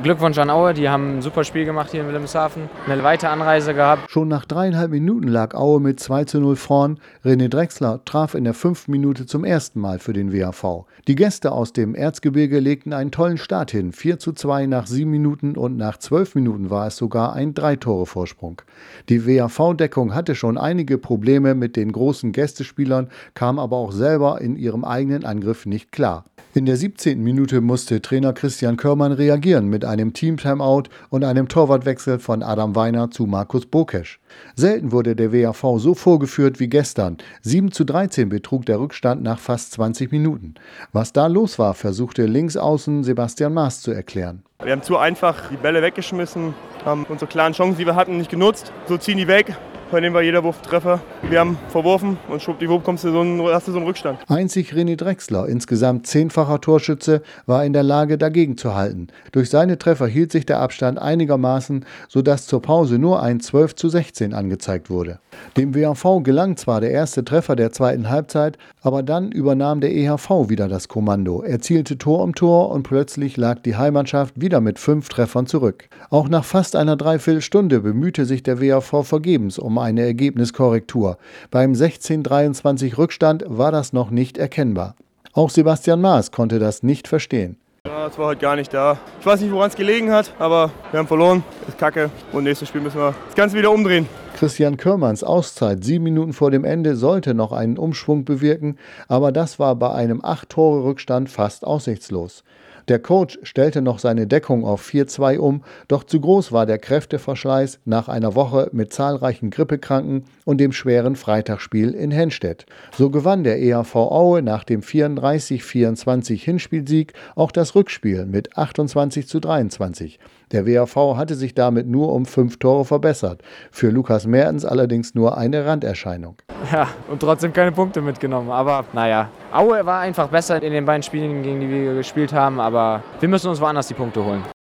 Glückwunsch an Aue, die haben ein super Spiel gemacht hier in Wilhelmshaven, eine weite Anreise gehabt. Schon nach 3,5 Minuten lag Aue mit 2:0 vorn. René Drechsler traf in der 5. Minute zum ersten Mal für den WHV. Die Gäste aus dem Erzgebirge legten einen tollen Start hin, 4:2 nach 7 Minuten und nach 12 Minuten war es sogar ein 3-Tore-Vorsprung. Die WHV-Deckung hatte schon einige Probleme mit den großen Gästespielern, kam aber auch selber in ihrem eigenen Angriff nicht klar. In der 17. Minute musste Trainer Christian Körmann reagieren mit einem Team-Timeout und einem Torwartwechsel von Adam Weiner zu Markus Bokesch. Selten wurde der WHV so vorgeführt wie gestern. 7:13 betrug der Rückstand nach fast 20 Minuten. Was da los war, versuchte Linksaußen Sebastian Maas zu erklären. Wir haben zu einfach die Bälle weggeschmissen, haben unsere klaren Chancen, die wir hatten, nicht genutzt. So ziehen die weg. Bei dem war jeder Wurf Treffer. Wir haben verworfen und schwuppdiwupp hast du so einen Rückstand. Einzig René Drechsler, insgesamt 10-facher Torschütze, war in der Lage, dagegen zu halten. Durch seine Treffer hielt sich der Abstand einigermaßen, sodass zur Pause nur ein 12:16 angezeigt wurde. Dem WHV gelang zwar der erste Treffer der zweiten Halbzeit, aber dann übernahm der EHV wieder das Kommando, erzielte Tor um Tor und plötzlich lag die Heimmannschaft wieder mit 5 Treffern zurück. Auch nach fast einer Dreiviertelstunde bemühte sich der WHV vergebens um eine Ergebniskorrektur. Beim 16:23 Rückstand war das noch nicht erkennbar. Auch Sebastian Maas konnte das nicht verstehen. Ja, das war heute gar nicht da. Ich weiß nicht, woran es gelegen hat, aber wir haben verloren. Das ist kacke. Und nächstes Spiel müssen wir das Ganze wieder umdrehen. Christian Körmanns Auszeit 7 Minuten vor dem Ende sollte noch einen Umschwung bewirken, aber das war bei einem 8-Tore-Rückstand fast aussichtslos. Der Coach stellte noch seine Deckung auf 4:2 um, doch zu groß war der Kräfteverschleiß nach einer Woche mit zahlreichen Grippekranken und dem schweren Freitagsspiel in Henstedt. So gewann der EHV Aue nach dem 34:24 Hinspielsieg auch das Rückspiel mit 28:23. Der WHV hatte sich damit nur um 5 Tore verbessert. Für Lukas Mertens allerdings nur eine Randerscheinung. Ja, und trotzdem keine Punkte mitgenommen. Aber naja, Aue war einfach besser in den beiden Spielen, gegen die wir gespielt haben. Aber wir müssen uns woanders die Punkte holen.